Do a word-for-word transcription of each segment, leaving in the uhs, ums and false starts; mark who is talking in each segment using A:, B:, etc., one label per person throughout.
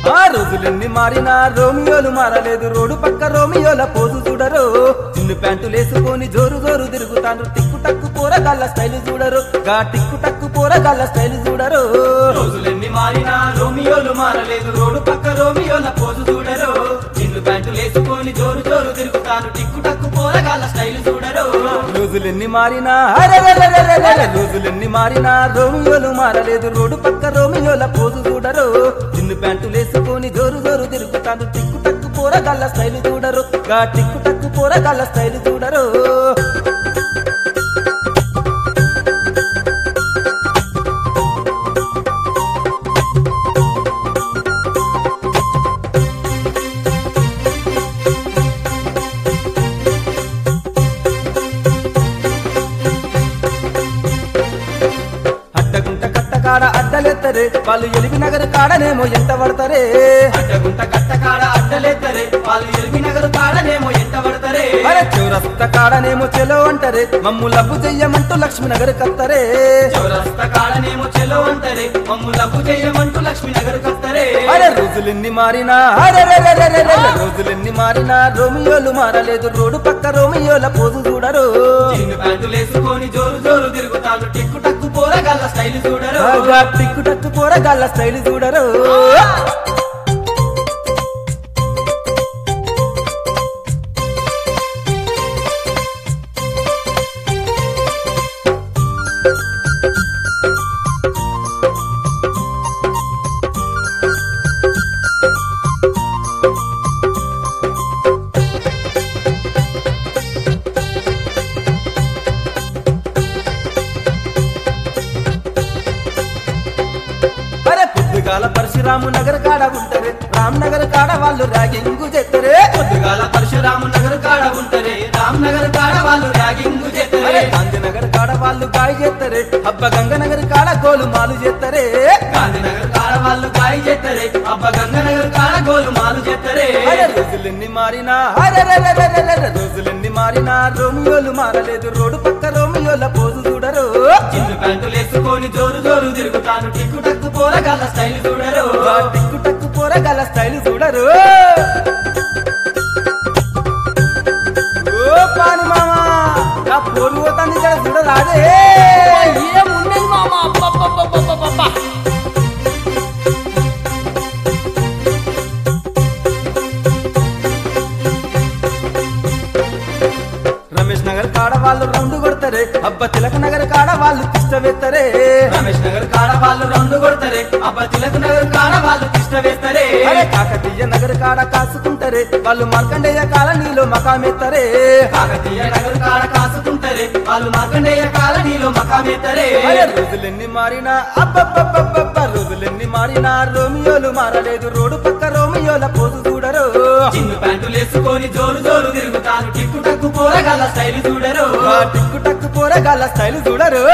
A: ఆ రోజులెన్ని మారినా రోమియోలు మారలేదు, రోడ్డు పక్క రోమియోల పోజు చూడరు. చిన్ను ప్యాంటులు వేసుకొని జోరు జోరు తిరుగుతాను, టిక్కు టక్కు పోరగాళ్ళ స్టైల్ చూడరు, గా టిక్కు టక్కు పోరగాళ్ళ స్టైల్ చూడరు.
B: రోజులెన్ని మారినా రోమియోలు మారలేదు, రోడ్డు పక్క రోమియోల పోజు చూడరు. చిన్ను ప్యాంటులు వేసుకొని జోరు జోరు తిరుగుతాను, టిక్కు టక్కు పోరగాళ్ళ స్టైల్ చూడరు.
A: రోజులెన్ని మారినా అరెరెరెరెరెరె, రోజులెన్ని మారినా రోమియోలు మారలేదు, రోడ్డు పక్క రోమియోల పోజు చూడరు. చిన్ను ప్యాంటులు వేసుకొని జోరు జోరు తిరుగుతాను, టిక్కు టక్కు పోరగాళ్ళ స్టైల్ చూడరు, గా టిక్కు టక్కు పోరగాళ్ళ స్టైల్ చూడరు. అడ్డగుంట కట్ట కాడ అడ్డలెత్తరే, వాళ్ళు ఎలివి నగరు కాడనేమో ఎంత పడతారే.
B: అడ్డగుంట కట్ట కాడ అడ్డలేద్దరే, వాళ్ళు ఎల్బీ నగరు కాడనేమో ఎంట పడతారే.
A: అరే చౌరస్త కాడనేమో చెలో అంటారే, మమ్ము లబ్బు చెయ్యమంటూ లక్ష్మి నగరు కత్తరే.
B: చౌరస్తా కాడనేమో చెలో అంటారే, మమ్ము లబ్బు చేయమంటూ లక్ష్మీ నగరు కత్తరే.
A: అరే రోజులెన్ని మారినా అరెరెరెరెరెరె, రోజులెన్ని మారినా రోమియోలు మారలేదు, రోడ్డు పక్క రోమియోల పోజు చూడరు.
B: చిన్ను ప్యాంటులు వేసుకొని జోరు జోరు తిరుగుతాను, టిక్కు టక్కు పోరగాళ్ళ స్టైల్ చూడరు.
A: గా టిక్కు టక్కు పోరగాళ్ళ స్టైల్ చూడరు. అరే పొద్దుగాల పరశురాము నగర్ కాడ ఉంటారే, రామ్ నగర్ కాడ వాళ్ళు ర్యాగింగు చేత్తరే.
B: పొద్దుగాల పరశురాము నగరు కాడ ఉంటరే, రామ్ నగర్ కాడ వాళ్ళు ర్యాగింగ్
A: అరే
B: చేస్తరే.
A: గాంధీనగర్ కాడ వాళ్ళు గాయ చేత్తరే, అబ్బ గంగనగర్ కాడ గోలు మాలు చేత్తరే.
B: గాంధీనగర్ కాడ వాళ్ళు గాయ చేస్తరే, అబ్బ గంగనగర్ కాడ గోలు మాలు చేస్తరే.
A: అరే రోజులెన్ని మారినా అరెరెరెరెరెరె, రోజులెన్ని మారినా రోమియోలు మారలేదు, రోడ్డు పక్క రోమియోల పోజు చూడరు.
B: చిన్ను ప్యాంటులు వేసుకొని జోరు జోరు తిరుగుతాను, టిక్కు టక్కు పోరగాళ్ళ స్టైల్ చూడరు.
A: గా టిక్కు టక్కు పోరగాళ్ళ స్టైల్ చూడరు. ఓ పాని మామా, నా పోరు పోతాంది ఇక్కడ చూడరాదే.
C: ఏముండేది మామ, అబ్బబ్బబ్బబ్బబ్బబ్బా.
A: రమేష్ నగర్ కాడ వాళ్ళు రౌండ్ కొడతారే, అబ్బ తిలక నగర్ కాడ వాళ్ళు తిష్ట వేత్తరే.
B: రమేష్ నగర్ కాడ వాళ్ళు రెండు కొడతారే, అబ్బ తిలక్ నగర్ కాడ వాళ్ళు తిష్ట వేస్తరే.
A: అరే కాకతీయ నగర్ కాడ కాసుకుంటారే, వాళ్ళు మార్కండేయ కాలనీలో మకామెత్తరే.
B: కాకతీయ నగర్ కాడ కాసుకుంటారే, వాళ్ళు మార్కండేయ కాలనీలో మకామెత్తరే.
A: అరే రోజులెన్ని మారినా అబ్బబ్బబ్బబ్బబ్బ, రోజులెన్ని మారినా రోమియోలు మారలేదు, రోడ్డు పక్క రోమియోల పోజు చూడరు.
B: చిన్ను ప్యాంటులు వేసుకొని జోరు జోరు తిరుగుతాను, టిక్కు టక్కు పోరగాళ్ళ స్టైల్ చూడరు.
A: ఆ టిక్కు టక్కు పోరగాళ్ళ స్టైల్ చూడరు.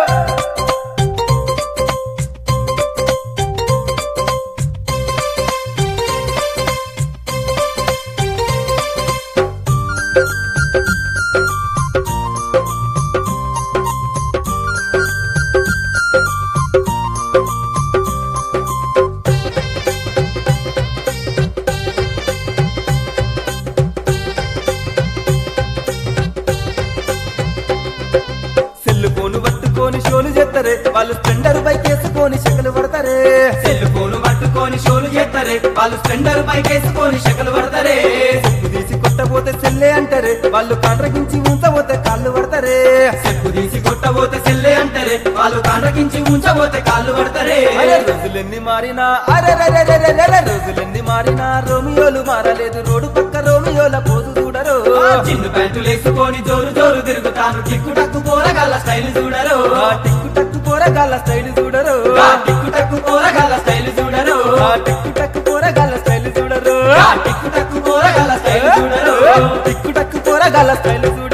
A: సెల్లు ఫోను పట్టుకొని షోలు చేత్తరే, వాళ్ళు స్ప్లెండర్ బైక్ వేసుకొని శకలు పడతారే.
B: సెల్ ఫోన్ పట్టుకొని షోలు చేస్తారే, వాళ్ళు స్ప్లెండర్ బైక్ వేసుకొని షకలు పడతారే.
A: చెప్పు తీసి కొట్టబోతే సెల్లే అంటారే, వాళ్ళు కాండ్రగించి ఉంచబోతే కాళ్ళు పడతారే.
B: చెప్పు తీసి కొట్టబోతే సెల్లే అంటారే, వాళ్ళు కాండ్రకించి ఉంచబోతే కాళ్ళు పడతారే.
A: అరే రోజులెన్ని మారినా అరెరెరెరెరెరె, రోజులెన్ని మారినా రోమియోలు మారలేదు, రోడ్డు పక్క రోమియోల పోజు చూడరు.
B: చిన్ను ప్యాంటులు వేసుకొని జోరు జోరు తిరుగుతాను, టిక్కు టక్కు పోరగాళ్ళ స్టైల్ చూడరు.
A: ఆ టిక్కు టక్కు పోరగాళ్ళ స్టైల్ చూడరు.
B: ఆ టిక్కు టక్కు పోరగాళ్ళ స్టైల్ చూడరు.
A: ఆ టిక్కు టక్కు పోరగాళ్ళ స్టైల్ చూడరు.
B: ఆ టిక్కు టక్కు పోరగాళ్ళ స్టైల్ చూడరు.
A: టిక్కు టక్కు పోరగాళ్ళ స్టైల్ చూడరు.